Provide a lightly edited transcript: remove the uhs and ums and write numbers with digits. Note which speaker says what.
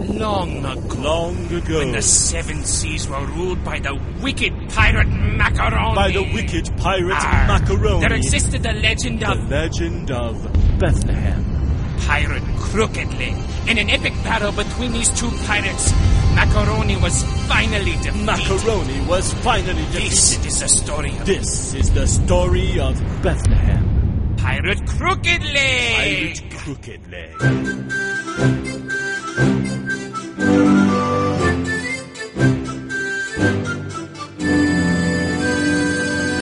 Speaker 1: long ago.
Speaker 2: Long ago.
Speaker 1: When the seven seas were ruled by the wicked pirate Macaroni.
Speaker 2: By the wicked pirate Macaroni.
Speaker 1: There existed the legend of...
Speaker 2: The legend of Bethlehem.
Speaker 1: Pirate Crooked Leg. In an epic battle between these two pirates, Macaroni was finally defeated.
Speaker 2: Macaroni was finally defeated.
Speaker 1: This is the story of...
Speaker 2: This is the story of Bethlehem.
Speaker 1: Pirate Crooked Leg.
Speaker 2: Pirate Crooked Leg.